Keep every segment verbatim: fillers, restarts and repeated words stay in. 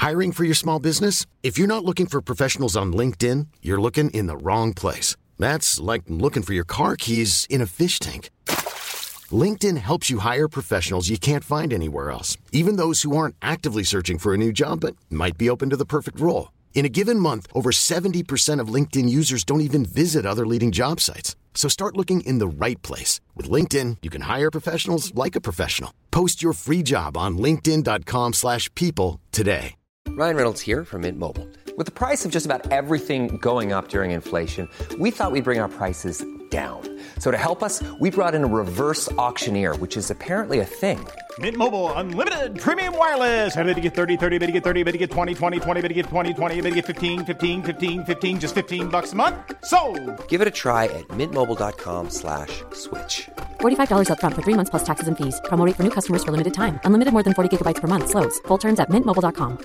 Hiring for your small business? If you're not looking for professionals on LinkedIn, you're looking in the wrong place. That's like looking for your car keys in a fish tank. LinkedIn helps you hire professionals you can't find anywhere else, even those who aren't actively searching for a new job but might be open to the perfect role. In a given month, over seventy percent of LinkedIn users don't even visit other leading job sites. So start looking in the right place. With LinkedIn, you can hire professionals like a professional. Post your free job on linkedin.com slash people today. Ryan Reynolds here from Mint Mobile. With the price of just about everything going up during inflation, we thought we'd bring our prices down. So to help us, we brought in a reverse auctioneer, which is apparently a thing. Mint Mobile Unlimited Premium Wireless. How to get thirty, thirty, how to get thirty, how to get twenty, twenty, twenty, how to get twenty, twenty, how to get fifteen, fifteen, fifteen, fifteen, just fifteen bucks a month? Sold! Give it a try at mintmobile.com slash switch. forty-five dollars up front for three months plus taxes and fees. Promo rate for new customers for limited time. Unlimited more than forty gigabytes per month. Slows full terms at mint mobile dot com.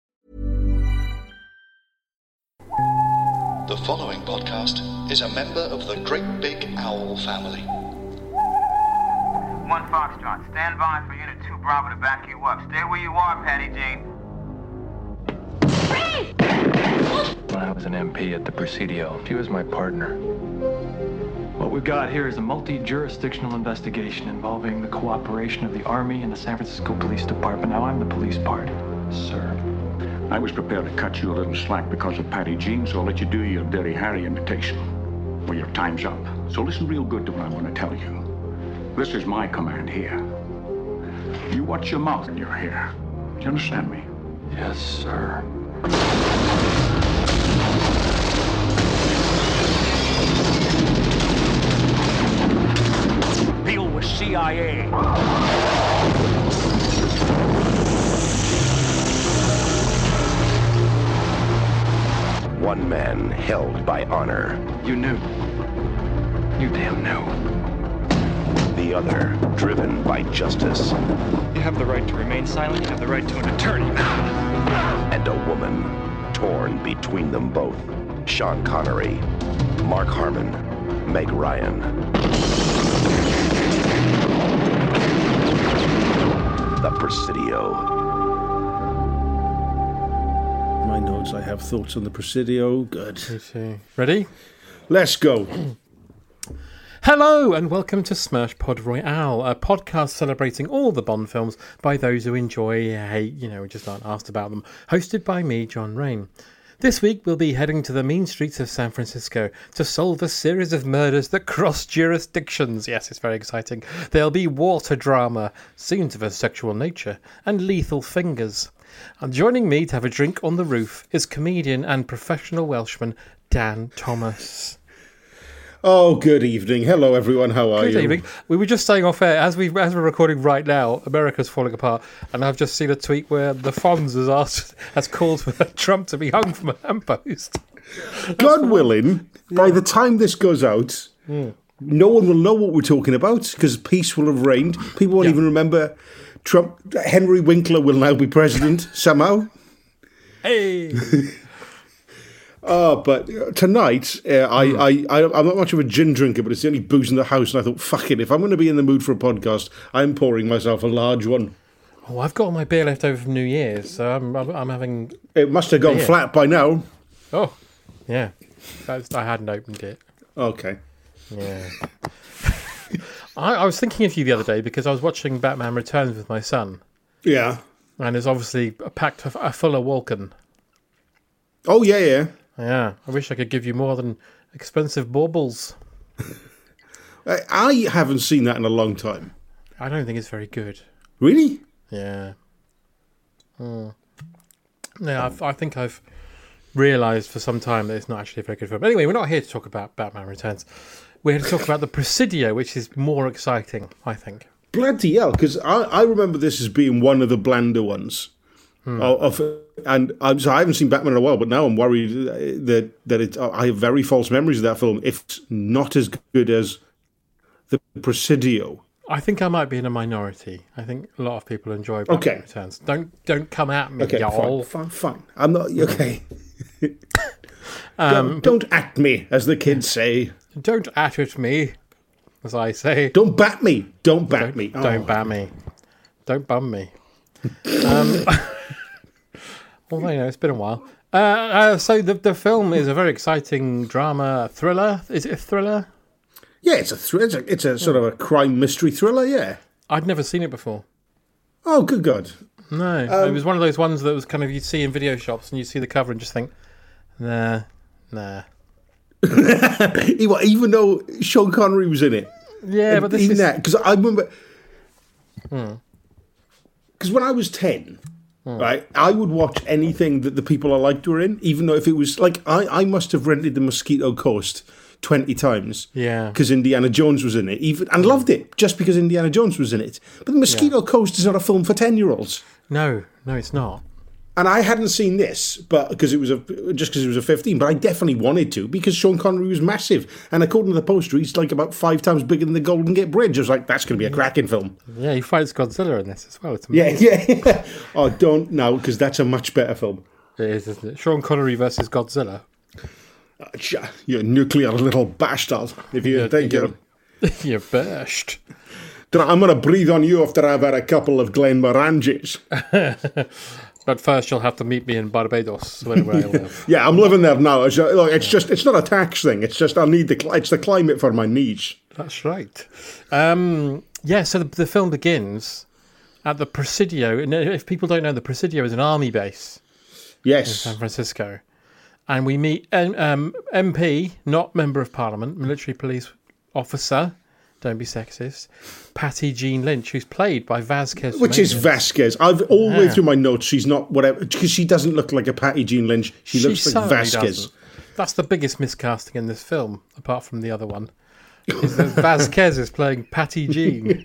The following podcast is a member of the Great Big Owl family. One Foxtrot, stand by for Unit two Bravo to back you up. Stay where you are, Patty Jean. When I was an M P at the Presidio, she was my partner. What we've got here is a multi-jurisdictional investigation involving the cooperation of the Army and the San Francisco Police Department. Now I'm the police party, sir. I was prepared to cut you a little slack because of Patty Jean, so I'll let you do your Dirty Harry imitation. Well, your time's up. So listen real good to what I want to tell you. This is my command here. You watch your mouth when you're here. Do you understand me? Yes, sir. Deal with C I A. One man held by honor. You knew. You damn knew. The other driven by justice. You have the right to remain silent. You have the right to an attorney. And a woman torn between them both. Sean Connery, Mark Harmon, Meg Ryan. The Presidio. My notes, I have thoughts on the Presidio. Good. Okay. Ready? Let's go. Hello and welcome to Smash Pod Royale, a podcast celebrating all the Bond films by those who enjoy, hate, you know, just aren't asked about them. Hosted by me, John Rain. This week we'll be heading to the mean streets of San Francisco to solve a series of murders that cross jurisdictions. Yes, it's very exciting. There'll be water drama, scenes of a sexual nature, and lethal fingers. And joining me to have a drink on the roof is comedian and professional Welshman Dan Thomas. Oh, good evening. Hello, everyone. How are good you? Good evening. We were just saying off air, as, we, as we're recording right now, America's falling apart, and I've just seen a tweet where the Fonz has asked, has called for Trump to be hung from a lamppost. God willing, yeah. By the time this goes out, mm. no one will know what we're talking about because peace will have reigned. People won't yeah. even remember Trump. Henry Winkler will now be president somehow. Hey! Oh, but tonight, uh, I, mm. I, I, I'm not much of a gin drinker, but it's the only booze in the house, and I thought, fuck it, if I'm going to be in the mood for a podcast, I'm pouring myself a large one. Oh, I've got all my beer left over from New Year's, so I'm I'm, I'm having... It must have gone beer. Flat by now. Oh, yeah. That's, I hadn't opened it. Okay. Yeah. I, I was thinking of you the other day because I was watching Batman Returns with my son. Yeah. And there's obviously a packed a, a fuller Walken. Oh, yeah, yeah. Yeah, I wish I could give you more than expensive baubles. I haven't seen that in a long time. I don't think it's very good. Really? Yeah. Mm. Yeah, I've, I think I've realised for some time that it's not actually a very good film. Anyway, we're not here to talk about Batman Returns. We're here to talk about the Presidio, which is more exciting, I think. Bloody hell, because I, I remember this as being one of the blander ones. Hmm. Of, and I'm, so I haven't seen Batman in a while, but now I'm worried that that it, I have very false memories of that film. If it's not as good as the Presidio, I think I might be in a minority. I think a lot of people enjoy Batman okay. Returns. Don't don't come at me, okay, y'all. Fine, fine, fine. I'm not okay. um, don't, don't at me, as the kids say. Don't at it me, as I say. Don't bat me. Don't bat don't, me. Don't oh. bat me. Don't bum me. um, Although, you know, it's been a while. Uh, uh, so the the film is a very exciting drama thriller. Is it a thriller? Yeah, it's a thr- it's a, it's a sort of a crime mystery thriller. Yeah, I'd never seen it before. Oh, good God! No, um, it was one of those ones that was kind of you'd see in video shops, and you see the cover and just think, nah, nah. Even though Sean Connery was in it, yeah, but this even is that because I remember because hmm. when I was ten. Hmm. Right, I would watch anything that the people I liked were in, even though if it was like I, I must have rented The Mosquito Coast twenty times, yeah, because Indiana Jones was in it, even and loved it just because Indiana Jones was in it. But The Mosquito yeah. Coast is not a film for ten-year-olds. No, no, it's not. And I hadn't seen this, but because it was a just because it was a fifteen, but I definitely wanted to because Sean Connery was massive, and according to the poster, he's like about five times bigger than the Golden Gate Bridge. I was like, that's going to be a cracking film. Yeah, he fights Godzilla in this as well. It's yeah, yeah, yeah. Oh, don't now because that's a much better film. It is, isn't it? Sean Connery versus Godzilla. Uh, you nuclear little bastard! If you yeah, think you're you're burst. I'm going to breathe on you after I've had a couple of Glenmorangies. But first, you'll have to meet me in Barbados, where I live. Yeah, I'm living there now. It's, look, it's just, it's not a tax thing. It's just I need the, it's the climate for my niche. That's right. Um, yeah, so the, the film begins at the Presidio. And if people don't know, the Presidio is an army base. Yes. In San Francisco. And we meet um, M P, not Member of Parliament, military police officer. Don't be sexist. Patty Jean Lynch, who's played by Vasquez. Which Mendes. is Vasquez. I've all the yeah. way through my notes. She's not whatever because she doesn't look like a Patty Jean Lynch. She, she looks like Vasquez. Doesn't. That's the biggest miscasting in this film, apart from the other one. Is that Vasquez is playing Patty Jean.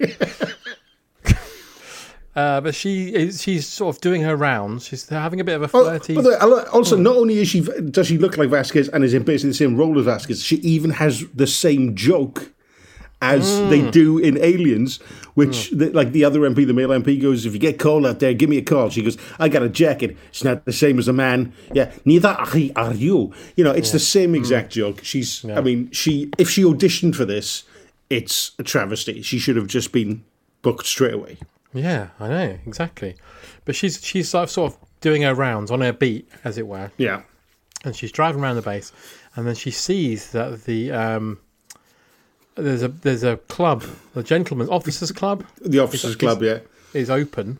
Uh, but she is, she's sort of doing her rounds. She's having a bit of a flirty... Oh, way, also, not only is she does she look like Vasquez and is in basically the same role as Vasquez, she even has the same joke as mm. they do in Aliens, which, mm. the, like the other M P, the male M P goes, if you get cold out there, give me a call. She goes, I got a jacket. It's not the same as a man. Yeah, neither are you. You know, it's yeah. the same exact mm. joke. She's, yeah. I mean, she if she auditioned for this, it's a travesty. She should have just been booked straight away. Yeah, I know, exactly. But she's she's sort of, sort of doing her rounds on her beat, as it were. Yeah. And she's driving around the base, and then she sees that the um, there's a there's a club, the Gentlemen's Officers Club. The Officers is, Club, yeah, is open.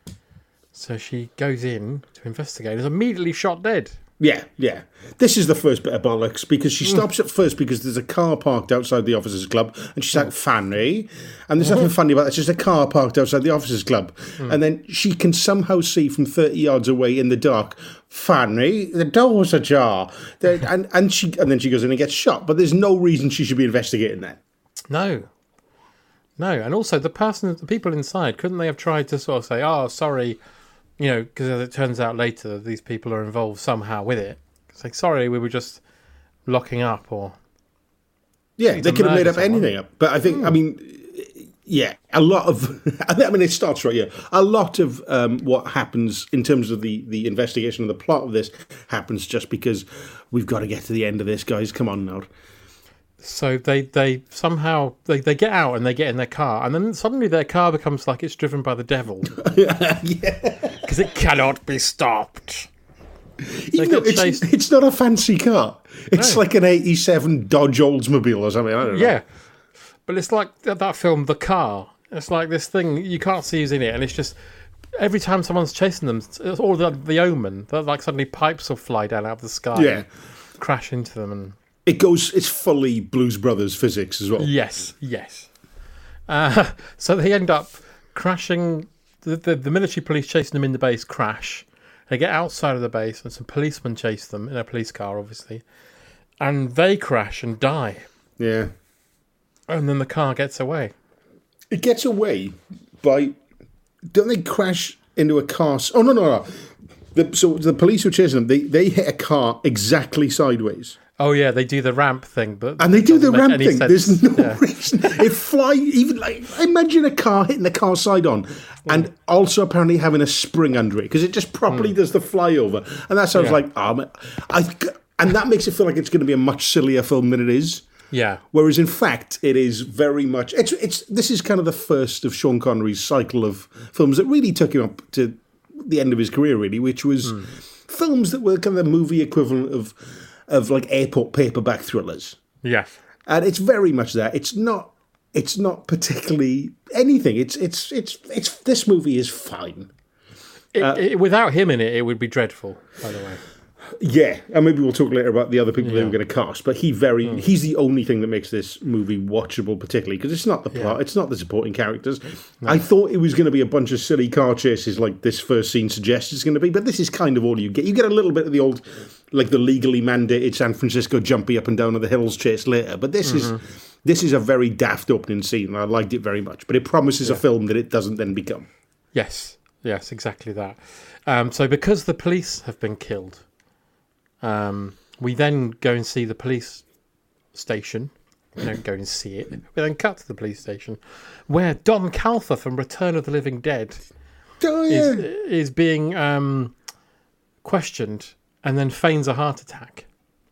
So she goes in to investigate. Is immediately shot dead. Yeah, yeah. This is the first bit of bollocks because she stops at first because there's a car parked outside the Officers Club and she's like, Fanny. And there's nothing funny about it. It's just a car parked outside the Officers Club. Mm. And then she can somehow see from thirty yards away in the dark, Fanny, the door's ajar. and, and, she, and then she goes in and gets shot. But there's no reason she should be investigating that. No. No. And also the person, the people inside, couldn't they have tried to sort of say, oh, sorry... You know, because as it turns out later, these people are involved somehow with it. It's like, sorry, we were just locking up or... Yeah, they could have made up someone. anything up. But I think, mm. I mean, yeah, a lot of... I mean, it starts right here. A lot of um, what happens in terms of the, the investigation and the plot of this happens just because we've got to get to the end of this, guys. Come on now. So they, they somehow, they, they get out and they get in their car, and then suddenly their car becomes like it's driven by the devil. yeah. Because it cannot be stopped. Even though it's, it's not a fancy car. It's no. like an eighty-seven Dodge Oldsmobile or something. I don't know. Yeah. But it's like that film, The Car. It's like this thing, you can't see who's in it, and it's just, every time someone's chasing them, or the, the Omen, like suddenly pipes will fly down out of the sky. Yeah. Crash into them and... It goes. It's fully Blues Brothers physics as well. Yes, yes. Uh, so they end up crashing. The, the the military police chasing them in the base crash. They get outside of the base, and some policemen chase them in a police car, obviously, and they crash and die. Yeah. And then the car gets away. It gets away by. Don't they crash into a car? Oh no no no! The, so the police who are chasing them, they they hit a car exactly sideways. Oh yeah, they do the ramp thing, but and they do the ramp thing. Sense. There's no yeah. reason. It fly even like imagine a car hitting the car side on, and mm. also apparently having a spring under it because it just properly mm. does the flyover, and that sounds yeah. like um, I and that makes it feel like it's going to be a much sillier film than it is. Yeah. Whereas in fact, it is very much. It's it's this is kind of the first of Sean Connery's cycle of films that really took him up to the end of his career, really, which was mm. films that were kind of the movie equivalent of of like airport paperback thrillers. Yeah, and it's very much that. It's not. It's not particularly anything. It's it's it's it's. This movie is fine. It, uh, it, without him in it, it would be dreadful. By the way. Yeah, and maybe we'll talk later about the other people yeah. they were going to cast. But he very mm. he's the only thing that makes this movie watchable, particularly because it's not the plot, yeah. it's not the supporting characters. No. I thought it was going to be a bunch of silly car chases like this first scene suggests it's going to be, but this is kind of all you get. You get a little bit of the old, like the legally mandated San Francisco jumpy up and down of the hills chase later. But this mm-hmm. is this is a very daft opening scene, and I liked it very much. But it promises yeah. a film that it doesn't then become. Yes, yes, exactly that. Um, so because the police have been killed. Um, we then go and see the police station. We don't go and see it. We then cut to the police station where Don Calfa from Return of the Living Dead oh, yeah. is, is being um, questioned and then feigns a heart attack.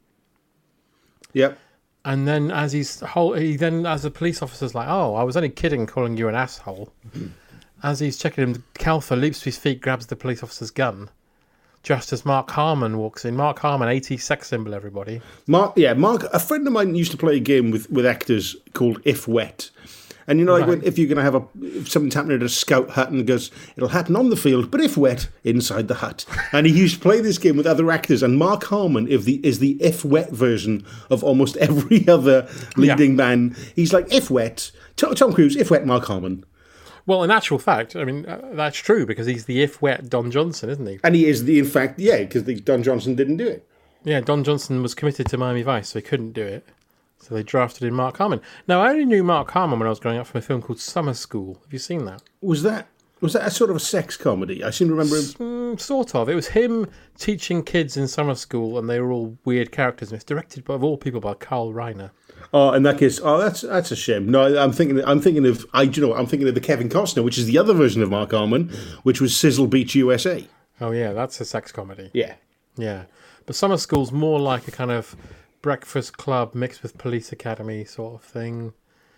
Yep. And then as he's whole, he then as the police officer's like, "Oh, I was only kidding, calling you an asshole." Mm-hmm. As he's checking him, Calfa leaps to his feet, grabs the police officer's gun. Just as Mark Harmon walks in. Mark Harmon, eighties sex symbol, everybody. Mark, yeah, Mark. A friend of mine used to play a game with, with actors called If Wet, and you know, like right. when, if you're going to have a if something's happening at a scout hut, and it goes, it'll happen on the field, but if wet, inside the hut. And he used to play this game with other actors, and Mark Harmon is the is the If Wet version of almost every other leading yeah. man. He's like If Wet, Tom Cruise, If Wet, Mark Harmon. Well, in actual fact, I mean, uh, that's true because he's the if wet Don Johnson, isn't he? And he is the, in fact, yeah, because Don Johnson didn't do it. Yeah, Don Johnson was committed to Miami Vice, so he couldn't do it. So they drafted in Mark Harmon. Now, I only knew Mark Harmon when I was growing up from a film called Summer School. Have you seen that? Was that was that a sort of a sex comedy? I seem to remember him. Mm, sort of. It was him teaching kids in summer school, and they were all weird characters. And it's directed, by, of all people, by Carl Reiner. Oh, in that case, oh, that's that's a shame. No, I'm thinking, I'm thinking of, I, you know, I'm thinking of the Kevin Costner, which is the other version of Mark Harmon, which was Sizzle Beach, U S A. Oh yeah, that's a sex comedy. Yeah, yeah. But Summer School's more like a kind of Breakfast Club mixed with Police Academy sort of thing.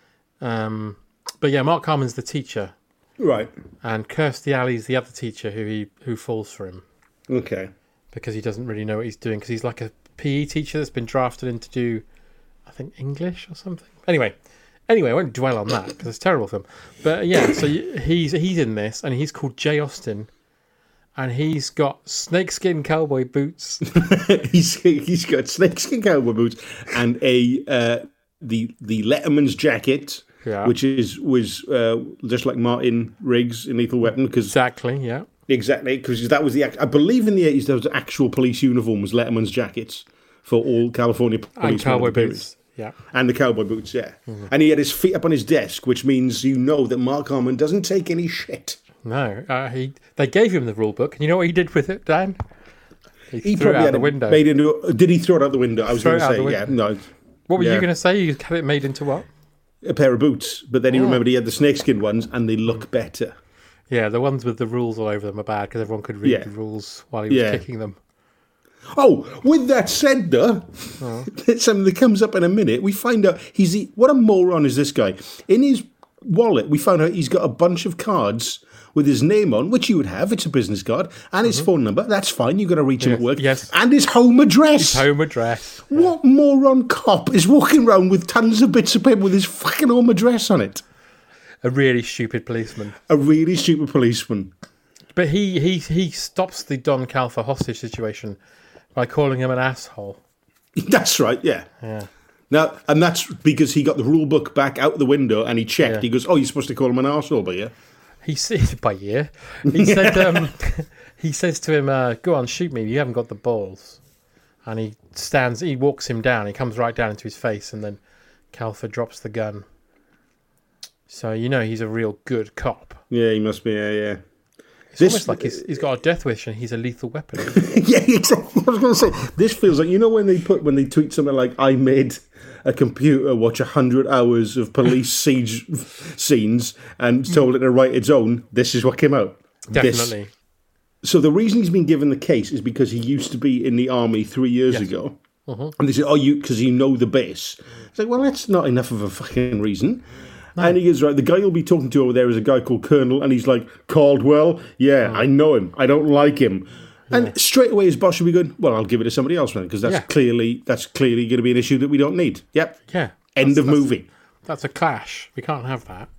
Um, but yeah, Mark Harmon's the teacher, right? And Kirstie Alley's the other teacher who he who falls for him. Okay, because he doesn't really know what he's doing because he's like a P E teacher that's been drafted in to do. I think English or something. Anyway, anyway, I won't dwell on that because it's a terrible film. But yeah, so he's he's in this, and he's called Jay Austen, and he's got snakeskin cowboy boots. he's he's got snakeskin cowboy boots and a uh, the the Letterman's jacket, yeah. which is was uh, just like Martin Riggs in Lethal Weapon. Cause exactly, yeah, exactly, because that was the I believe in the eighties there was actual police uniforms, Letterman's jackets for all California police and cowboy boots. Yeah, and the cowboy boots, yeah. Mm-hmm. And he had his feet up on his desk, which means you know that Mark Harmon doesn't take any shit. No, uh, he. They gave him the rule book, and you know what he did with it, Dan? He, he threw probably it out the window. Made into, did he throw it out the window? I was going to say, yeah. No. What were yeah. you going to say? You had it made into what? A pair of boots, but then he oh. remembered he had the snakeskin ones, and they look better. Yeah, the ones with the rules all over them are bad because everyone could read yeah. the rules while he was yeah. kicking them. Oh, with that said, though, oh. something that comes up in a minute. We find out he's the, what a moron is this guy? In his wallet, we found out he's got a bunch of cards with his name on, which you would have. It's a business card, and his mm-hmm. phone number. That's fine. You've got to reach yes. him at work. Yes, and his home address. His home address. What yeah. moron cop is walking around with tons of bits of paper with his fucking home address on it? A really stupid policeman. A really stupid policeman. But he he he stops the Don Calfa hostage situation by calling him an asshole. That's right, yeah. Yeah. Now, and that's because he got the rule book back out the window and he checked. Yeah. He goes, "Oh, you're supposed to call him an arsehole, but yeah." He said, by year. He said, um, he says to him, uh, "Go on, shoot me. You haven't got the balls." And he stands. He walks him down. He comes right down into his face, and then Calfa drops the gun. So you know he's a real good cop. Yeah, he must be. Yeah, yeah. It's this, almost like he's, he's got a death wish and he's a lethal weapon. Yeah, exactly. I was going to say, this feels like, you know when they put when they tweet something like, "I made a computer watch one hundred hours of police siege scenes and told it to write its own, this is what came out." Definitely. This. So the reason he's been given the case is because he used to be in the army three years yes. ago. Uh-huh. And they said, "Oh, you because you know the base." It's like, well, that's not enough of a fucking reason. No. And he is right. The guy you'll be talking to over there is a guy called Colonel, and he's like, Caldwell? Yeah, oh. I know him. I don't like him. Yeah. And straight away his boss should be going, well, I'll give it to somebody else then, because that's yeah. clearly that's clearly going to be an issue that we don't need. Yep. Yeah. End that's, of that's, movie. That's a clash. We can't have that.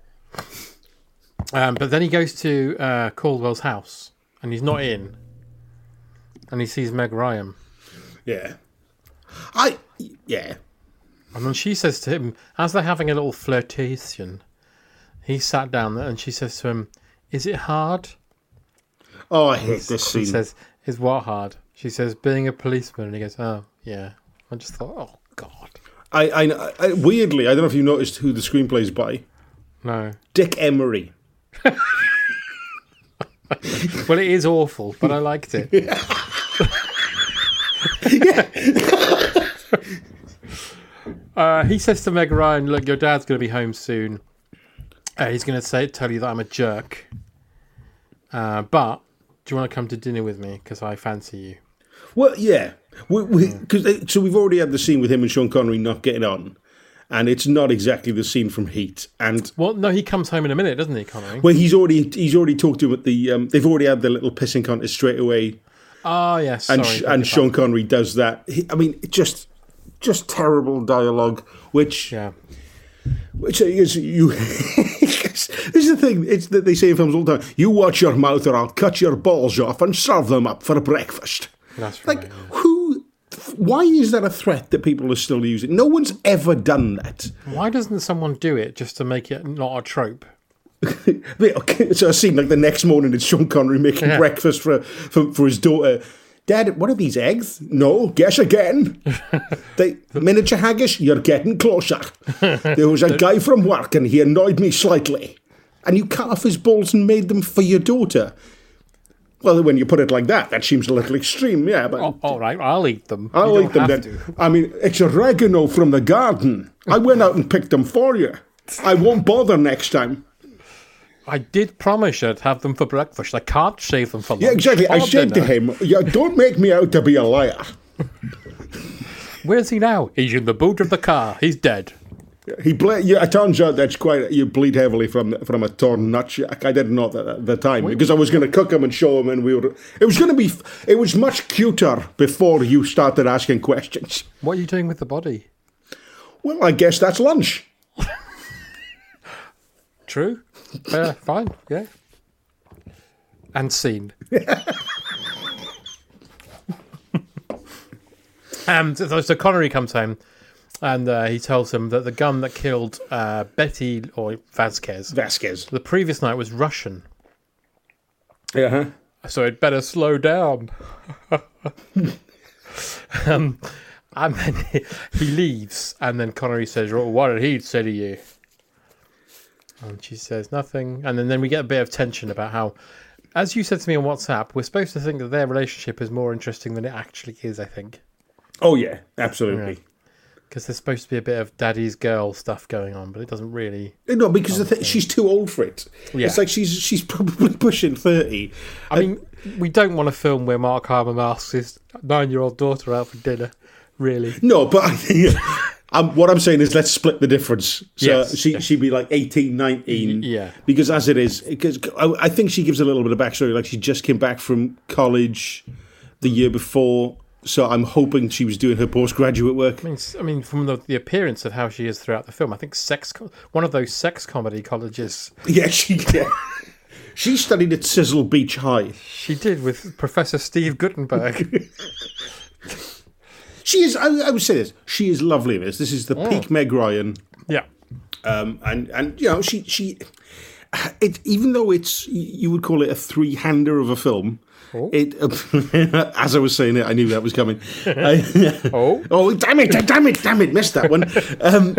Um, but then he goes to uh, Caldwell's house, and he's not in. And he sees Meg Ryan. Yeah. I, yeah. And then she says to him, as they're having a little flirtation, he sat down there and she says to him, is it hard? Oh, I hate this scene. He says, is what hard? She says, being a policeman. And he goes, oh, yeah. I just thought, oh, God. I, I, I weirdly, I don't know if you noticed who the screenplay is by. No. Dick Emery. Well, it is awful, but I liked it. Yeah. uh, he says to Meg Ryan, look, your dad's going to be home soon. Uh, he's going to say, tell you that I'm a jerk. Uh, but do you want to come to dinner with me? Because I fancy you. Well, yeah. We, we, cause they, so we've already had the scene with him and Sean Connery not getting on. And it's not exactly the scene from Heat. And well, no, he comes home in a minute, doesn't he, Connery? Well, he's already he's already talked to him at the. Um, they've already had the little pissing contest straight away. Oh yes, and sorry, and Sean Connery does that. He, I mean, just just terrible dialogue. Which yeah, which is you. This is the thing. It's that they say in films all the time. You watch your mouth, or I'll cut your balls off and serve them up for breakfast. That's right. Like yeah. who. Why is that a threat that people are still using? No one's ever done that. Why doesn't someone do it just to make it not a trope? Okay, so I see like the next morning it's Sean Connery making yeah. breakfast for, for for his daughter. Dad, what are these eggs? No, guess again. They miniature haggis, you're getting closer. There was a guy from work and he annoyed me slightly. And you cut off his balls and made them for your daughter. Well, when you put it like that, that seems a little extreme, yeah. But oh, all right, I'll eat them. I'll you eat them then. To. I mean, it's oregano from the garden. I went out and picked them for you. I won't bother next time. I did promise you I'd have them for breakfast. I can't save them for lunch. Yeah, exactly. I said dinner. to him, yeah, don't make me out to be a liar. Where's he now? He's in the boot of the car. He's dead. He ble- yeah, it turns out that's quite you bleed heavily from from a torn nutsack. I didn't know that at the time because I was going to cook him and show him, and we were. It was going to be. It was much cuter before you started asking questions. What are you doing with the body? Well, I guess that's lunch. True. Uh, fine. Yeah. And scene. um. So, so Connery comes home. And uh, he tells him that the gun that killed uh, Betty or Vasquez, Vasquez the previous night was Russian. Yeah. Uh-huh. So it better slow down. um, and then he, he leaves, and then Connery says, well, "What did he say to you?" And she says nothing. And then, then we get a bit of tension about how, as you said to me on WhatsApp, we're supposed to think that their relationship is more interesting than it actually is. I think. Oh yeah, absolutely. Yeah. Because there's supposed to be a bit of daddy's girl stuff going on, but it doesn't really. No, because the th- she's too old for it. Yeah. It's like she's she's probably pushing thirty. I and mean, we don't want a film where Mark Harmon asks his nine-year-old daughter out for dinner, really. No, but I think, um, what I'm saying is let's split the difference. So yes, she, yes. she'd be like eighteen, nineteen. Yeah. Because as it is, because I, I think she gives a little bit of backstory. Like she just came back from college the year before. So I'm hoping she was doing her postgraduate work. I mean, I mean, from the, the appearance of how she is throughout the film, I think sex, one of those sex comedy colleges. Yeah, she yeah. She studied at Sizzle Beach High. She did with Professor Steve Gutenberg. She is. I, I would say this. She is lovely in this. This is the oh. peak Meg Ryan. Yeah. Um, and and you know she she, it even though it's you would call it a three hander of a film. Oh. It, uh, as I was saying it, I knew that was coming. I, oh, oh, damn it, damn it, damn it, missed that one. Um,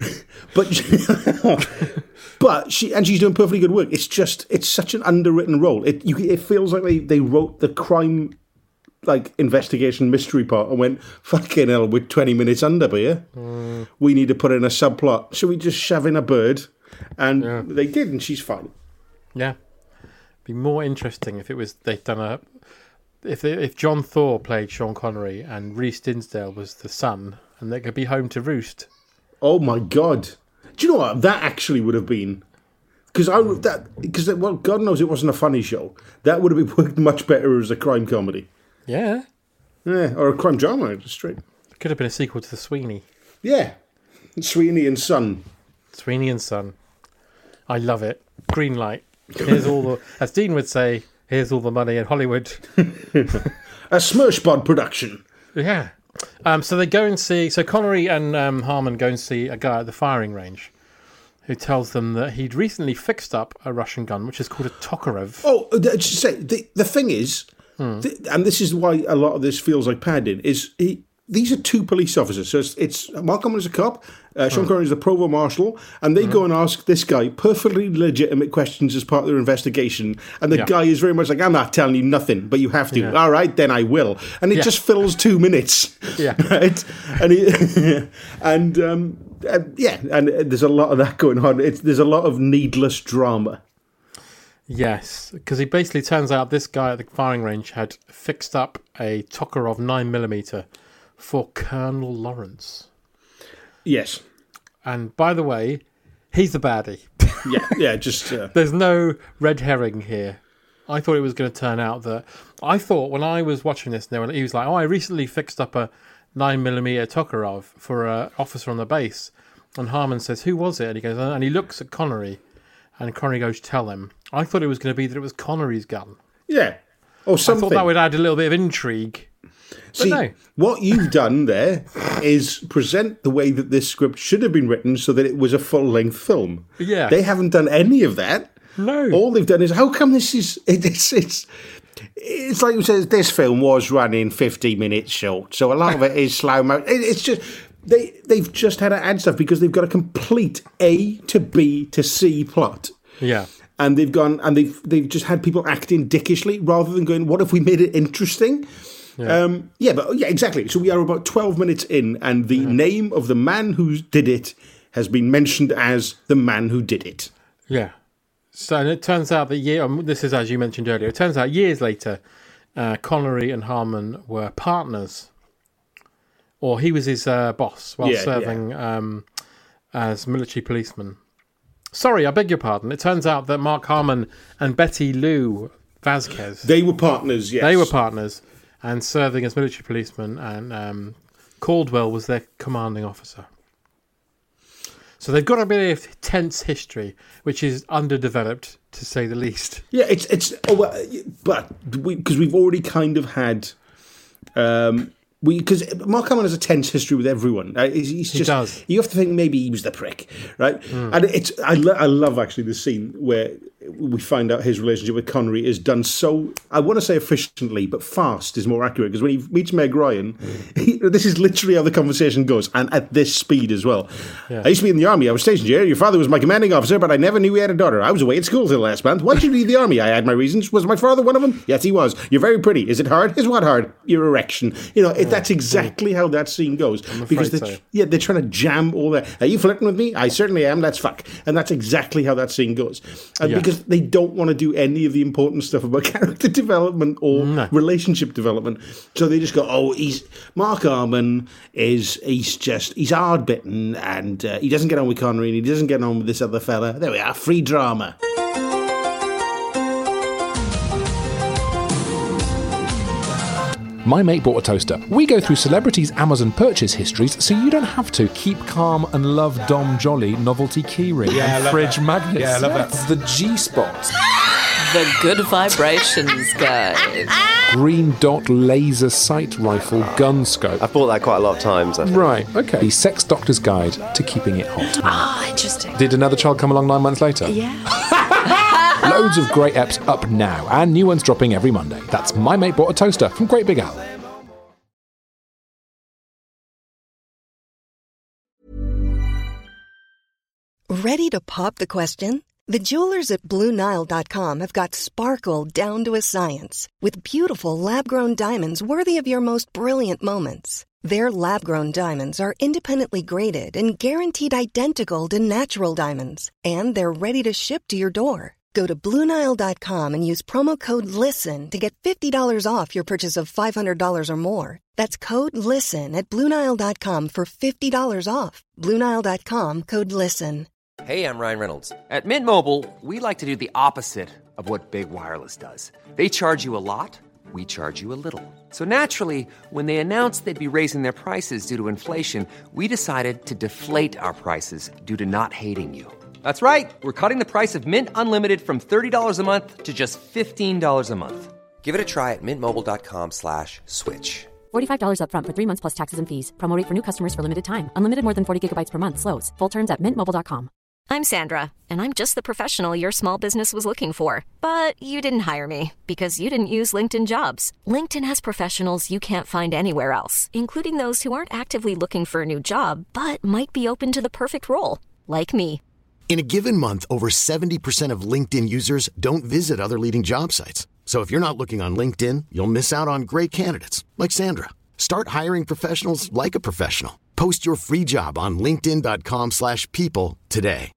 but, but she and she's doing perfectly good work. It's just, it's such an underwritten role. It, you, it feels like they, they wrote the crime, like investigation mystery part, and went, fucking hell, we're twenty minutes under here. Mm. We need to put in a subplot. Should we just shove in a bird? And yeah. they did, and she's fine. Yeah. Be more interesting if it was they'd done a if they, if John Thor played Sean Connery and Reece Dinsdale was the son, and they could be home to roost. Oh my god! Do you know what? That actually would have been... Because I that because well, God knows it wasn't a funny show. That would have been worked much better as a crime comedy. Yeah. Yeah, or a crime drama, straight. Could have been a sequel to the Sweeney. Yeah. Sweeney and Son. Sweeney and Son. I love it. Green light. Here's all the... As Dean would say, here's all the money in Hollywood. A Smirshbod production. Yeah. Um, so they go and see... So Connery and um, Harmon go and see a guy at the firing range who tells them that he'd recently fixed up a Russian gun, which is called a Tokarev. Oh, just say, the, the thing is, hmm. the, and this is why a lot of this feels like padding, is he, these are two police officers. So it's, it's Mark Harmon is a cop, uh, Sean hmm. Connery is the provost marshal, and they hmm. go and ask this guy perfectly legitimate questions as part of their investigation. And the yeah. guy is very much like, I'm not telling you nothing, but you have to. Yeah. All right, then I will. And it yeah. just fills two minutes. Yeah. Right? And, he, and um, uh, yeah, and there's a lot of that going on. It's, there's a lot of needless drama. Yes, because he basically turns out this guy at the firing range had fixed up a Tokarev nine millimeter for Colonel Lawrence. Yes. And by the way, he's the baddie. yeah, yeah, just... Uh... There's no red herring here. I thought it was going to turn out that... I thought when I was watching this, he was like, oh, I recently fixed up a nine millimeter Tokarev for an officer on the base. And Harmon says, who was it? And he goes, and he looks at Connery, and Connery goes, tell him. I thought it was going to be that it was Connery's gun. Yeah. Or something. I thought that would add a little bit of intrigue. But See, no. What you've done there is present the way that this script should have been written so that it was a full-length film. Yeah. They haven't done any of that. No. All they've done is, how come this is... It, it's, it's, it's like you said, this film was running fifty minutes short, so a lot of it is slow-mo. It, it's just... They, they've just had to add stuff because they've got a complete A to B to C plot. Yeah. And they've gone... And they've, they've just had people acting dickishly rather than going, what if we made it interesting? Yeah. Um, yeah, but yeah, exactly. So we are about twelve minutes in, and the yeah. name of the man who did it has been mentioned as the man who did it. Yeah. So and it turns out that year. Um, this is as you mentioned earlier. It turns out years later, uh, Connery and Harmon were partners, or he was his uh, boss while yeah, serving yeah. Um, as military policeman. Sorry, I beg your pardon. It turns out that Mark Harmon and Betty Lou Vasquez, they were partners. Yes, they were partners. And serving as military policemen, and um, Caldwell was their commanding officer. So they've got a bit of tense history, which is underdeveloped, to say the least. Yeah, it's it's, oh, well, but because we, we've already kind of had, um, we because Mark Harmon has a tense history with everyone. Uh, he's, he's just, he does. You have to think maybe he was the prick, right? Mm. And it's I, lo- I love actually the scene where we find out his relationship with Connery is done so, I want to say efficiently, but fast is more accurate, because when he meets Meg Ryan, he, this is literally how the conversation goes, and at this speed as well. Yeah. I used to be in the army. I was stationed here. Your father was my commanding officer, but I never knew he had a daughter. I was away at school till last month. Why did you leave the army? I had my reasons. Was my father one of them? Yes, he was. You're very pretty. Is it hard? Is what hard? Your erection. You know, it, that's exactly how that scene goes. Because they're, so. yeah, they're trying to jam all that. Are you flirting with me? I certainly am. That's fuck. And that's exactly how that scene goes. And yeah. Because they don't want to do any of the important stuff about character development or no. relationship development. So they just go, oh, he's Mark Harmon is he's just he's hard bitten, and uh, he doesn't get on with Connery, and he doesn't get on with this other fella. There we are, free drama. My Mate Bought a Toaster. We go through celebrities' Amazon purchase histories so you don't have to. Keep calm and love Dom Jolly novelty keyring yeah, and fridge that. magnets. Yeah, I love that. The G-Spot. The Good Vibrations Guide. Green Dot Laser Sight Rifle Gun Scope. I've bought that quite a lot of times, I think. Right, okay. The Sex Doctor's Guide to Keeping It Hot. Ah, oh, interesting. Did another child come along nine months later? Yeah. Loads of great eps up now, and new ones dropping every Monday. That's My Mate Bought a Toaster from Great Big Al. Ready to pop the question? The jewelers at Blue Nile dot com have got sparkle down to a science with beautiful lab-grown diamonds worthy of your most brilliant moments. Their lab-grown diamonds are independently graded and guaranteed identical to natural diamonds, and they're ready to ship to your door. Go to Blue Nile dot com and use promo code LISTEN to get fifty dollars off your purchase of five hundred dollars or more. That's code LISTEN at Blue Nile dot com for fifty dollars off. Blue Nile dot com, code LISTEN. Hey, I'm Ryan Reynolds. At Mint Mobile, we like to do the opposite of what Big Wireless does. They charge you a lot, we charge you a little. So naturally, when they announced they'd be raising their prices due to inflation, we decided to deflate our prices due to not hating you. That's right. We're cutting the price of Mint Unlimited from thirty dollars a month to just fifteen dollars a month. Give it a try at mintmobile.com slash switch. forty-five dollars up front for three months plus taxes and fees. Promo rate for new customers for limited time. Unlimited more than forty gigabytes per month. Slows full terms at mint mobile dot com. I'm Sandra, and I'm just the professional your small business was looking for. But you didn't hire me because you didn't use LinkedIn Jobs. LinkedIn has professionals you can't find anywhere else, including those who aren't actively looking for a new job, but might be open to the perfect role, like me. In a given month, over seventy percent of LinkedIn users don't visit other leading job sites. So if you're not looking on LinkedIn, you'll miss out on great candidates like Sandra. Start hiring professionals like a professional. Post your free job on linkedin.com slash people today.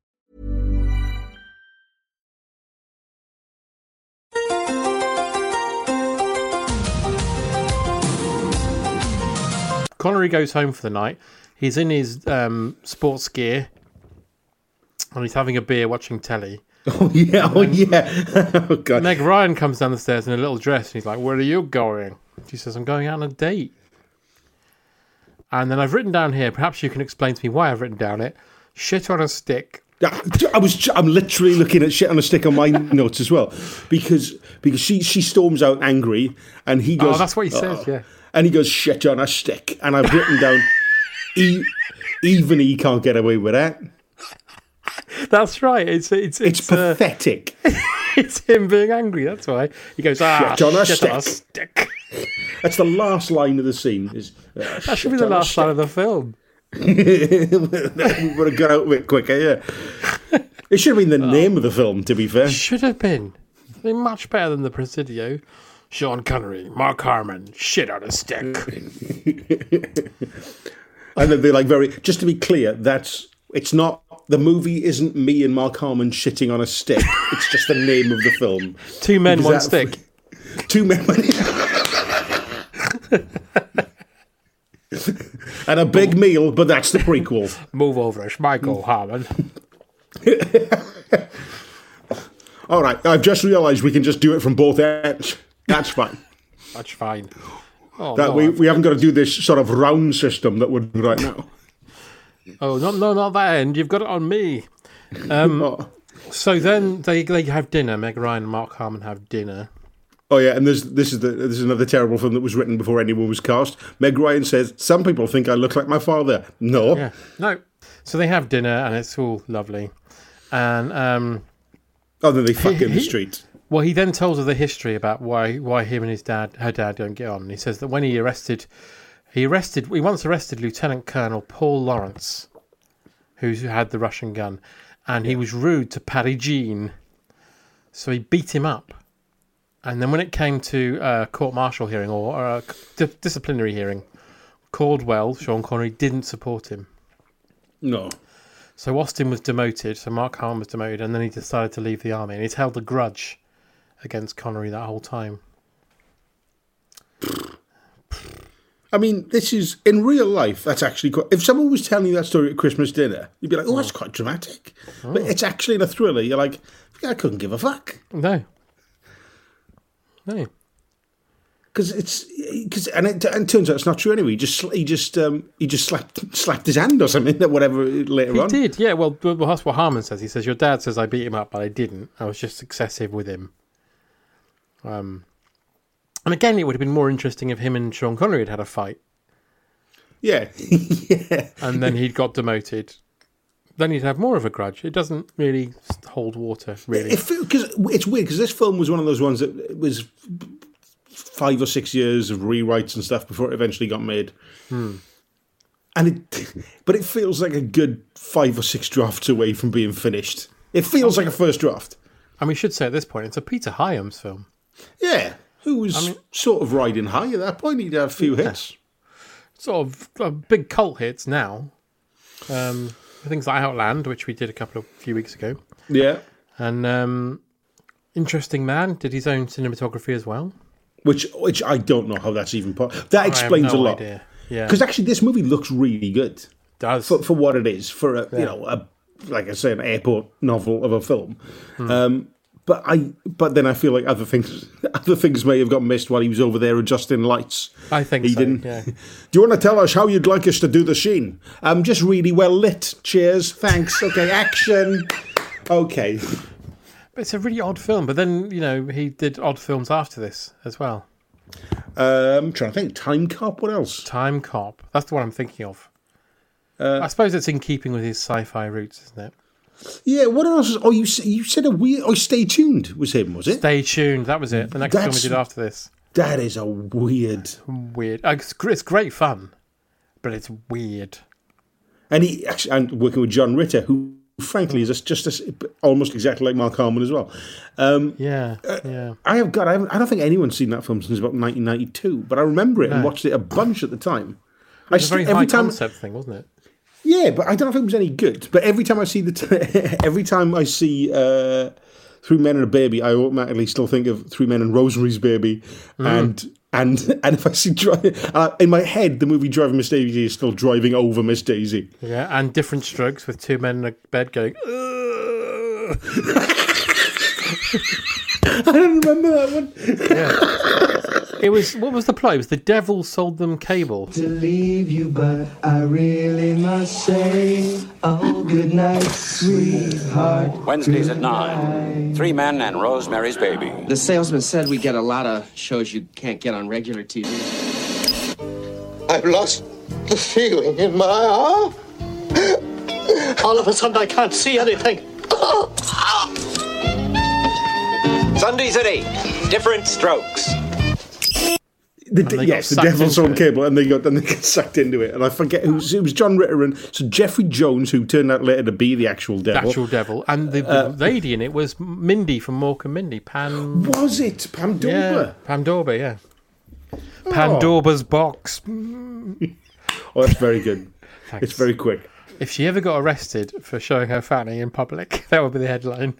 Connery goes home for the night. He's in his um, sports gear and he's having a beer watching telly. Oh, yeah. Oh, yeah. Oh, God. Meg Ryan comes down the stairs in a little dress and he's like, where are you going? She says, I'm going out on a date. And then I've written down here, perhaps you can explain to me why I've written down it, shit on a stick. I was, I'm literally looking at shit on a stick on my notes as well, because because she, she storms out angry, and he goes, oh, that's what he says, oh, yeah. And he goes, shit on a stick, and I've written down, e, even he can't get away with that. That's right. It's it's it's, it's pathetic. Uh, it's him being angry. That's why he goes, ah, shit on a shit stick. On a stick. That's the last line of the scene. Is uh, that should be the last line of the film. We would have got out of it quicker, yeah. It should have been the oh, name of the film, to be fair. Should have been. They're much better than the Presidio. Sean Connery, Mark Harmon, shit on a stick. And then they're like, very, just to be clear, that's, it's not, the movie isn't me and Mark Harmon shitting on a stick. It's just the name of the film. Two men, because one that, stick. Two men, one and a big meal, but that's the prequel. Move over, Michael Harmon. All right, I've just realised we can just do it from both ends. That's fine. That's fine. Oh, that no, we, I've we haven't got to do this sort of round system that we're doing right now. Oh, no, no, not that end. You've got it on me. Um, oh. So then they they have dinner. Meg Ryan and Mark Harmon have dinner. Oh yeah, and there's this is the this is another terrible film that was written before anyone was cast. Meg Ryan says, "Some people think I look like my father." No, yeah, no. So they have dinner, and it's all lovely. And um, oh, then they fuck he, in the he, street. Well, he then tells her the history about why why him and his dad, her dad, don't get on. And he says that when he arrested, he arrested, he once arrested Lieutenant Colonel Paul Lawrence, who had the Russian gun, and he was rude to Patty Jean, so he beat him up. And then when it came to a court-martial hearing or a di- disciplinary hearing, Caldwell, Sean Connery, didn't support him. No. So Austin was demoted, so Mark Harmon was demoted, and then he decided to leave the army. And he's held a grudge against Connery that whole time. I mean, this is, in real life, that's actually quite... If someone was telling you that story at Christmas dinner, you'd be like, oh, that's quite dramatic. Oh. But it's actually in a thriller. You're like, I couldn't give a fuck. No. No, because it's because and it and it turns out it's not true anyway. He just he just um, he just slapped slapped his hand or something or whatever later he on. He did, yeah. Well, well, that's what Harmon says. He says your dad says I beat him up, but I didn't. I was just excessive with him. Um, and again, it would have been more interesting if him and Sean Connery had had a fight. Yeah, yeah. And then he'd got demoted. Then he'd have more of a grudge. It doesn't really hold water, really. Because it, it's weird, because this film was one of those ones that was five or six years of rewrites and stuff before it eventually got made. Hmm. And it, but it feels like a good five or six drafts away from being finished. It feels like a first draft. And we should say at this point, it's a Peter Hyams film. Yeah, who was I mean, sort of riding high at that point. He'd had a few yeah. hits. Sort of uh, big cult hits now. Um... Things like Outland, which we did a couple of few weeks ago. Yeah. And um, Interesting Man did his own cinematography as well. Which which I don't know how that's even possible. That explains no a lot. Idea. Yeah. Because actually this movie looks really good. It does. For, for what it is. For a, yeah. you know, a like I say, an airport novel of a film. Hmm. Um, but I, but then I feel like other things, other things may have got missed while he was over there adjusting lights. I think he so, didn't. Yeah. Do you want to tell us how you'd like us to do the scene? Um, just really well lit. Cheers. Thanks. Okay. Action. Okay. It's a really odd film, but then you know he did odd films after this as well. Um, I'm trying to think. Time Cop. What else? Time Cop. That's the one I'm thinking of. Uh, I suppose it's in keeping with his sci-fi roots, isn't it? Yeah, what else? Oh, you you said a weird. Oh, Stay Tuned was him, was it? Stay Tuned. That was it. The next That's, film we did after this. That is a weird, weird. It's, it's great fun, but it's weird. And he actually, and working with John Ritter, who frankly is just a, almost exactly like Mark Harmon as well. Um, yeah, yeah. I have got. I, haven't, I don't think anyone's seen that film since about nineteen ninety-two, but I remember it no. and watched it a bunch at the time. It was I a very every high time, concept thing, wasn't it? Yeah, but I don't know if it was any good. But every time I see the, t- every time I see uh, Three Men and a Baby, I automatically still think of Three Men and Rosemary's Baby, mm. and and and if I see uh, in my head the movie Driving Miss Daisy is still driving over Miss Daisy. Yeah, and Different Strokes with two men in a bed going. I don't remember that one. Yeah. It was, what was the plot? It was the devil sold them cable. To leave you, but I really must say, oh, good night, sweetheart. Wednesdays at nine. Three Men and Rosemary's Baby. The salesman said we get a lot of shows you can't get on regular T V. I've lost the feeling in my arm. All of a sudden, I can't see anything. Sundays at eight. Different Strokes. The, yes, the devil's on cable, and they got and they got sucked into it. And I forget who it was. John Ritter and so Jeffrey Jones, who turned out later to be the actual devil. The actual devil, and the, the uh, lady in it was Mindy from Mork and Mindy. Pam. Was it Pam Dorber? Yeah, Pam Dorber. Yeah. Oh. Pandora's box. Oh, that's very good. It's very quick. If she ever got arrested for showing her fanny in public, that would be the headline.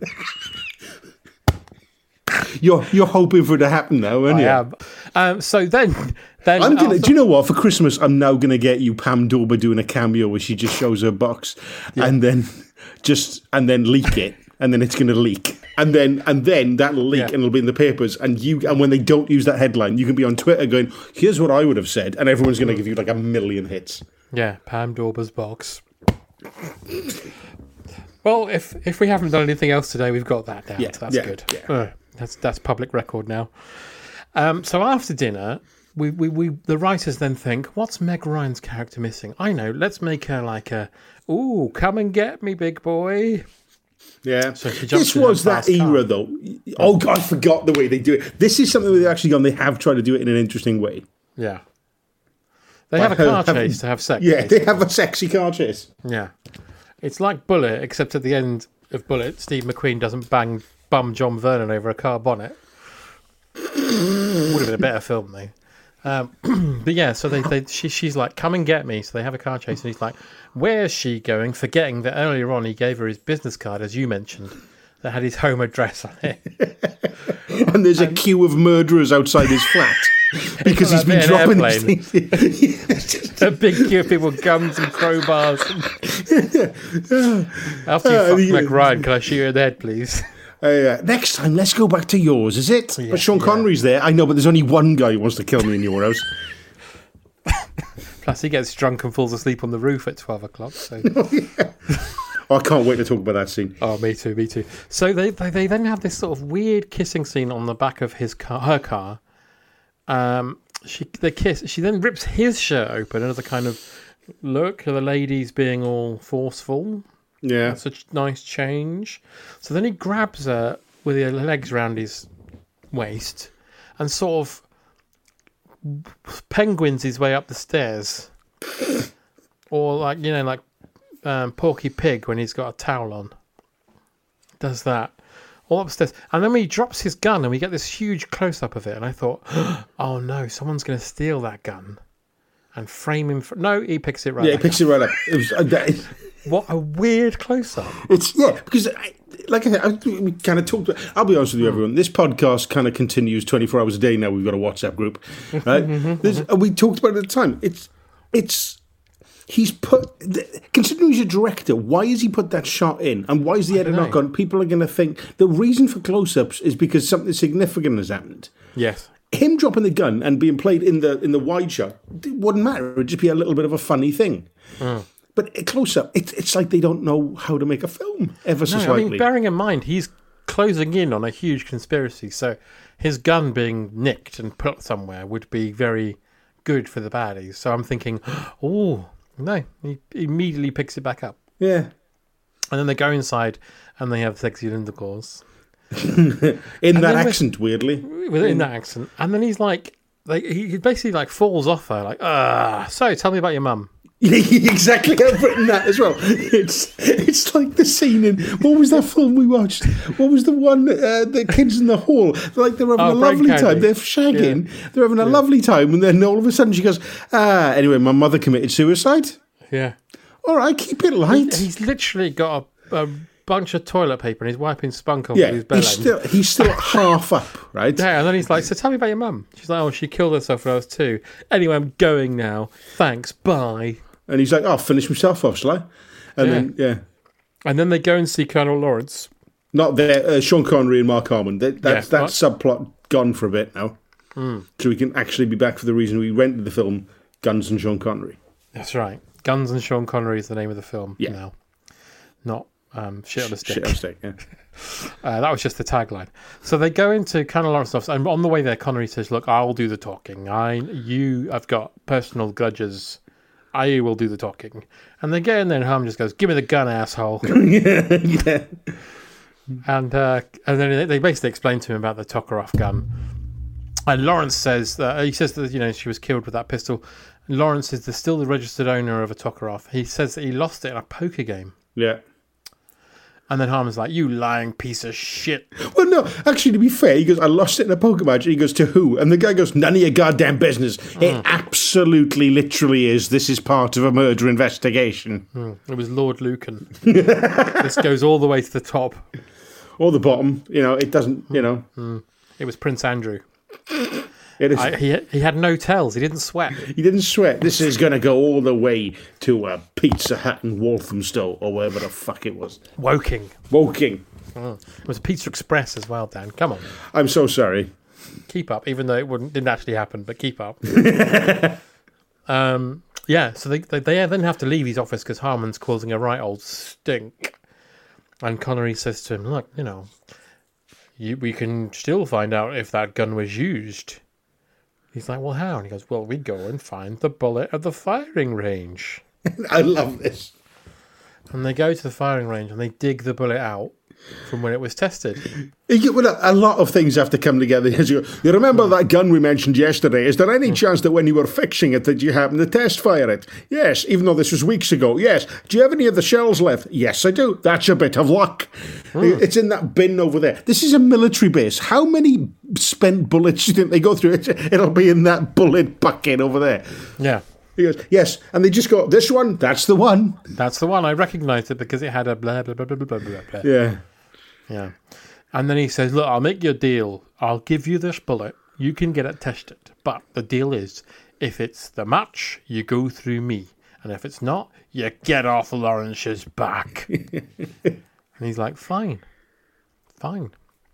You're you're hoping for it to happen now, aren't I you? am. Um, so then, then I'm gonna. after... Do you know what? For Christmas, I'm now gonna get you Pam Dorber doing a cameo where she just shows her box, yeah. and then just and then leak it, and then it's gonna leak, and then and then that'll leak, yeah. and it'll be in the papers, and you and when they don't use that headline, you can be on Twitter going, "Here's what I would have said," and everyone's gonna give you like a million hits. Yeah, Pam Dorber's box. Well, if if we haven't done anything else today, we've got that down. Yeah, so that's yeah, good. Yeah. Uh, that's that's public record now. Um, so after dinner, we, we, we the writers then think, what's Meg Ryan's character missing? I know, let's make her like a, ooh, come and get me, big boy. Yeah. So she jumps this was that era, car. though. Oh, God, I forgot the way they do it. This is something where they've actually gone, they have tried to do it in an interesting way. Yeah. They have a car chase to have sex. Yeah, basically. they have a sexy car chase. Yeah. It's like Bullet, except at the end of Bullet, Steve McQueen doesn't bang bum John Vernon over a car bonnet. Would have been a better film, though. Um, but yeah, so they, they she, she's like, come and get me. So they have a car chase, and he's like, where's she going? Forgetting that earlier on he gave her his business card, as you mentioned, that had his home address on it. And there's and, a queue of murderers outside his flat because he's been dropping these things. A big queue of people with guns and crowbars. After you uh, fuck yeah. Meg Ryan, can I shoot you in the head, please? Uh, next time, let's go back to yours, is it? Yeah, but Sean yeah. Connery's there. I know, but there's only one guy who wants to kill me in your house. Plus, he gets drunk and falls asleep on the roof at twelve o'clock. So. Oh, yeah. Oh, I can't wait to talk about that scene. Oh, me too, me too. So they, they they then have this sort of weird kissing scene on the back of his car, her car. Um, she they kiss. She then rips his shirt open as a kind of look at the ladies being all forceful. Yeah, that's a nice change. So then he grabs her with her legs around his waist and sort of penguins his way up the stairs, or like you know, like um, Porky Pig when he's got a towel on. Does that all upstairs, and then when he drops his gun, and we get this huge close up of it, and I thought, oh no, someone's going to steal that gun and frame him. For... No, he picks it right. Yeah, up. he picks it right up. It was. Uh, What a weird close-up. It's, yeah, because, I, like I said, I, we kind of talked about, I'll be honest with you, everyone, this podcast kind of continues twenty-four hours a day now. We've got a WhatsApp group, right? There's, we talked about it at the time. It's, it's, he's put, considering he's a director, why has he put that shot in? And why is the edit not gone? People are going to think the reason for close-ups is because something significant has happened. Yes. Him dropping the gun and being played in the in the wide shot, it wouldn't matter. It'd just be a little bit of a funny thing. Mm. But a close-up, it, it's like they don't know how to make a film, ever so no, slightly. I mean, bearing in mind, he's closing in on a huge conspiracy, so his gun being nicked and put somewhere would be very good for the baddies. So I'm thinking, oh, no, he immediately picks it back up. Yeah. And then they go inside and they have sexual intercourse. in and that accent, weirdly. Within that accent. And then he's like, like he basically like falls off her, like, ah, so tell me about your mum. Exactly, I've written that as well. It's it's like the scene in, what was that film we watched? What was the one, uh, the kids in the hall? They're like they're having Oh, a Brain lovely Candy. time. They're shagging. Yeah. They're having a Yeah. lovely time, and then all of a sudden she goes, ah, anyway, my mother committed suicide. Yeah. All right, keep it light. He, he's literally got a, a bunch of toilet paper and he's wiping spunk off Yeah, with his belly. he's still he's still half up, right? Yeah, and then he's like, so tell me about your mum. She's like, oh, she killed herself when I was two. Anyway, I'm going now. Thanks, bye. And he's like, oh, I'll finish myself off, shall I? And Yeah. then, yeah. And then they go and see Colonel Lawrence. Not there, uh, Sean Connery and Mark Harmon. That, that's Yeah, that subplot gone for a bit now. Mm. So we can actually be back for the reason we rented the film, Guns and Sean Connery. That's right. Guns and Sean Connery is the name of the film Yeah. now. Not um, Shit on a Stick. Shit on a Stick, yeah. Uh, that was just the tagline. So they go into Colonel Lawrence's office, and on the way there, Connery says, look, I'll do the talking. I, you, I've got personal grudges. I will do the talking. And they get in there, and Harmon just goes, give me the gun, asshole. yeah, yeah. And, uh, and then they basically explain to him about the Tokarev gun. And Lawrence says that, he says that, you know, she was killed with that pistol. Lawrence is the, still the registered owner of a Tokarev. He says that he lost it in a poker game. Yeah. And then Harmon's like, you lying piece of shit. Well, no, actually, to be fair, he goes, I lost it in a poker match. And he goes, to who? And the guy goes, none of your goddamn business. Mm. It absolutely, literally is. This is part of a murder investigation. Mm. It was Lord Lucan. This goes all the way to the top. Or the bottom. You know, it doesn't, you know. Mm. It was Prince Andrew. It is. I, he he had no tells. He didn't sweat. He didn't sweat. This is going to go all the way to a Pizza Hut in Walthamstow or wherever the fuck it was. Woking. Woking. Mm. It was Pizza Express as well, Dan. Come on. I'm so sorry. Keep up, even though it wouldn't didn't actually happen, but keep up. um, yeah, so they, they they then have to leave his office because Harmon's causing a right old stink. And Connery says to him, look, you know, you, we can still find out if that gun was used. He's like, well, how? And he goes, well, we go and find the bullet at the firing range. I love this. And they go to the firing range and they dig the bullet out from when it was tested. You get, well, a lot of things have to come together. You, you remember that gun we mentioned yesterday? Is there any chance that when you were fixing it that you happened to test fire it? Yes, even though this was weeks ago. Yes. Do you have any of the shells left? Yes, I do. That's a bit of luck. Mm. It's in that bin over there. This is a military base. How many spent bullets do you think they go through? It'll be in that bullet bucket over there. Yeah. He goes, yes, and they just go, this one, that's the one. That's the one. I recognised it because it had a blah, blah, blah, blah, blah, blah, blah. Yeah. Yeah. And then he says, look, I'll make you a deal. I'll give you this bullet. You can get it tested. But the deal is, if it's the match, you go through me. And if it's not, you get off Lawrence's back. And he's like, fine. Fine.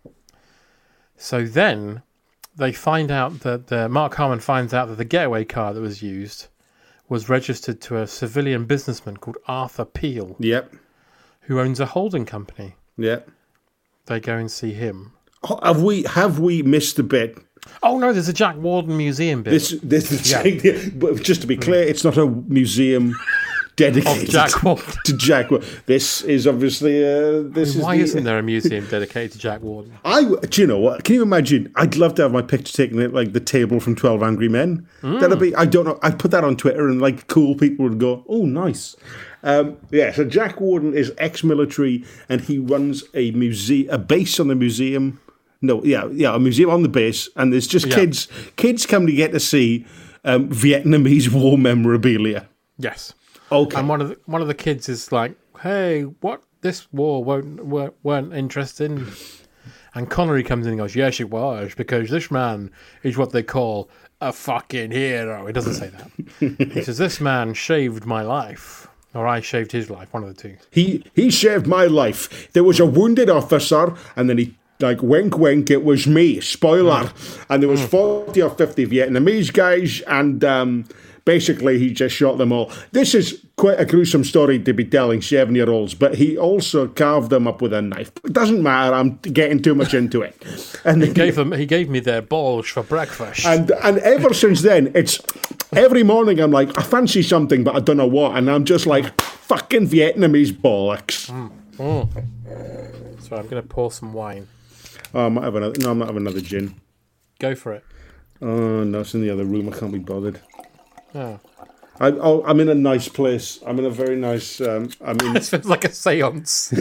So then they find out that uh, Mark Harmon finds out that the getaway car that was used was registered to a civilian businessman called Arthur Peel. Yep. Who owns a holding company. Yep. They go and see him. Oh, have we have we missed a bit? Oh no, there's a Jack Warden museum bit. This, this is yeah. But just to be clear, it's not a museum dedicated of Jack Warden. to Jack Warden. This is obviously uh, this I mean, is why the, isn't there a museum dedicated to Jack Warden? I do you know what? Can you imagine? I'd love to have my picture taken at like the table from twelve Angry Men. Mm. That'd be. I don't know. I'd put that on Twitter and like cool people would go, "Oh, nice." Um, yeah, so Jack Warden is ex-military and he runs a museum, a base on the museum. No, yeah, yeah, a museum on the base, and there's just Yeah. kids. Kids come to get to see um, Vietnamese war memorabilia. Yes. Okay. And one of the, one of the kids is like, "Hey, what? This war won't weren't, weren't interesting." And Connery comes in and goes, "Yes, it was, because this man is what they call a fucking hero. He doesn't say that. He says, this man shaved my life. Or I shaved his life, one of the two. He he saved my life. There was a wounded officer, and then he, like, wink, wink, it was me. Spoiler. Mm. And there was mm. forty or fifty Vietnamese guys, and um, basically he just shot them all. This is quite a gruesome story to be telling seven-year-olds, but he also carved them up with a knife. It doesn't matter, I'm getting too much into it. And he gave them. He gave me their balls for breakfast. And and ever since then, it's... Every morning I'm like, I fancy something, but I don't know what. And I'm just like, fucking Vietnamese bollocks. Mm. Mm. So I'm going to pour some wine. Oh, I might have another. No, I might have another gin. Go for it. Oh, no, it's in the other room. I can't be bothered. Oh. I, oh, I'm in a nice place. I'm in a very nice... Um, I'm in... It feels like a seance.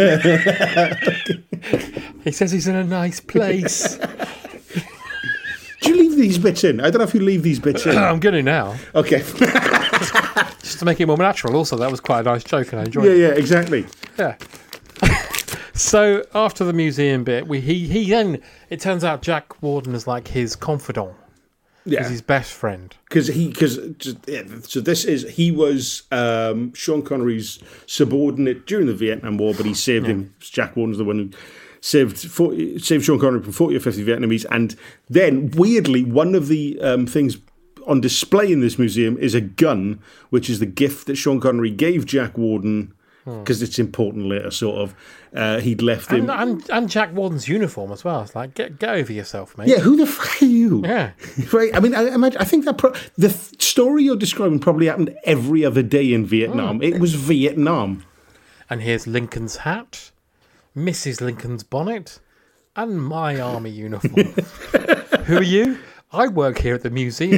He says he's in a nice place. Do you leave these bits in? I don't know if you leave these bits in. I'm going to now. Okay. Just to make it more natural. Also, that was quite a nice joke and I enjoyed yeah, it. Yeah, yeah, exactly. Yeah. So, after the museum bit, we he, he then... It turns out Jack Warden is like his confidant. Yeah. He's his best friend. Because he... Cause, yeah, so this is... He was um, Sean Connery's subordinate during the Vietnam War, but he saved yeah. him. Jack Warden's the one who... Saved forty, saved Sean Connery from forty or fifty Vietnamese, and then weirdly, one of the um, things on display in this museum is a gun, which is the gift that Sean Connery gave Jack Warden because hmm. it's important later. Sort of, uh, he'd left him, and, and and Jack Warden's uniform as well. It's like get get over yourself, mate. Yeah, who the fuck are you? Yeah, right. I mean, I imagine. I think that pro- the th- story you're describing probably happened every other day in Vietnam. Hmm. It was Vietnam. And here's Lincoln's hat. Missus Lincoln's bonnet, and my army uniform. Who are you? I work here at the museum.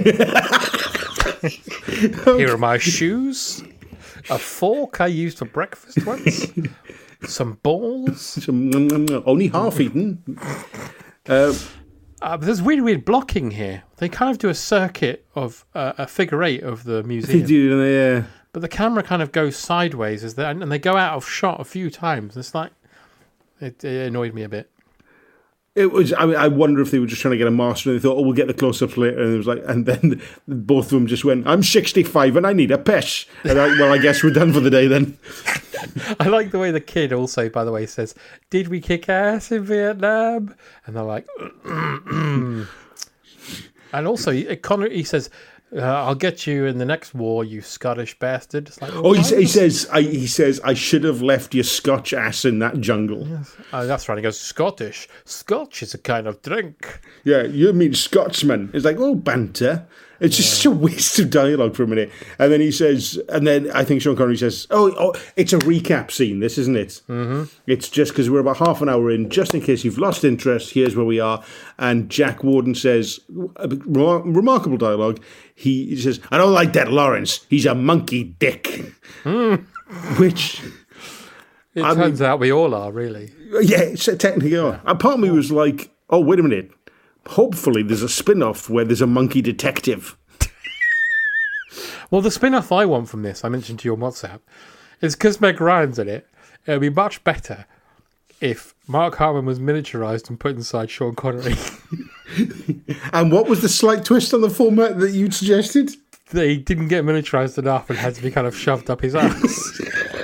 Here are my shoes, a fork I used for breakfast once, some balls. Some, only half eaten. Uh, uh, there's weird, weird blocking here. They kind of do a circuit of uh, a figure eight of the museum. They do, yeah. But the camera kind of goes sideways as they, and they go out of shot a few times. It's like... It, it annoyed me a bit. It was. I mean, I wonder if they were just trying to get a master, and they thought, "Oh, we'll get the close-ups later." And it was like, and then both of them just went, "I'm sixty-five and I need a piss." And I, well, I guess we're done for the day then. I like the way the kid also, by the way, says, "Did we kick ass in Vietnam?" And they're like, and also Connor, he says. Uh, I'll get you in the next war, you Scottish bastard. It's like, oh, he, he says, I, he says, I should have left your Scotch ass in that jungle. Yes. Oh, that's right. He goes, Scottish. Scotch is a kind of drink. Yeah, you mean Scotsman. It's like, oh, banter. It's just such a waste of dialogue for a minute. And then he says, and then I think Sean Connery says, oh, oh it's a recap scene, this, isn't it? Mm-hmm. It's just because we're about half an hour in, just in case you've lost interest, here's where we are. And Jack Warden says, a remar- remarkable dialogue, he, he says, I don't like that Lawrence. He's a monkey dick. Mm. Which... It I turns mean, out we all are, really. Yeah, it's technically are. And part of me was like, oh, wait a minute. Hopefully there's a spin-off where there's a monkey detective. Well, the spin-off I want from this, I mentioned to you on WhatsApp, is because Meg Ryan's in it. It would be much better if Mark Harmon was miniaturised and put inside Sean Connery. And what was the slight twist on the format that you suggested? That he didn't get miniaturised enough and had to be kind of shoved up his ass.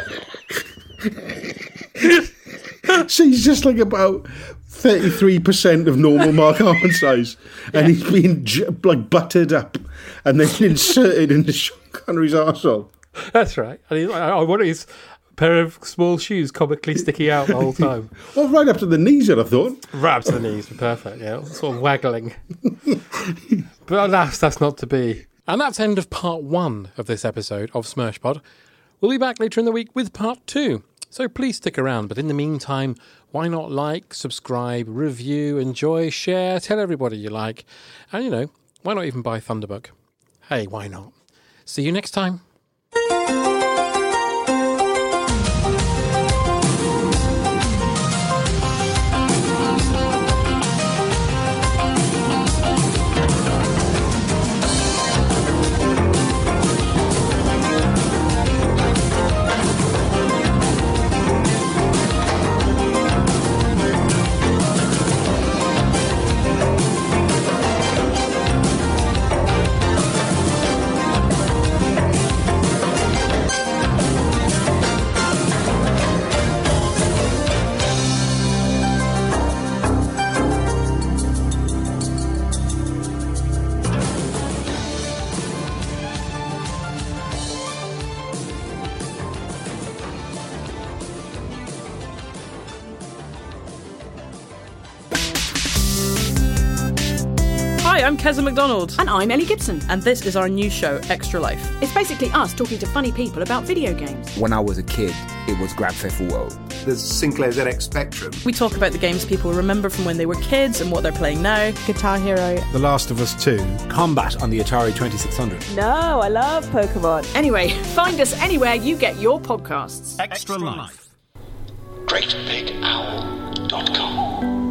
So he's just like about thirty-three percent of normal Mark Harmon size, and yeah. he's being j- like buttered up and then inserted into Sean Connery's arsehole. That's right. And he, I, I want his pair of small shoes comically sticking out the whole time. Well, right up to the knees, I'd have thought. Right up to the knees, perfect, yeah. Sort of waggling. But alas, that's not to be. And that's the end of part one of this episode of Smirshpod. We'll be back later in the week with part two. So please stick around. But in the meantime, why not like, subscribe, review, enjoy, share, tell everybody you like. And, you know, why not even buy Thunderbug? Hey, why not? See you next time. Hi, I'm Keza McDonald. And I'm Ellie Gibson. And this is our new show, Extra Life. It's basically us talking to funny people about video games. When I was a kid, it was Grand Theft Auto. There's Sinclair Z X Spectrum. We talk about the games people remember from when they were kids and what they're playing now. Guitar Hero. The Last of Us two. Combat on the Atari twenty-six hundred. No, I love Pokemon. Anyway, find us anywhere you get your podcasts. Extra Life. great big owl dot com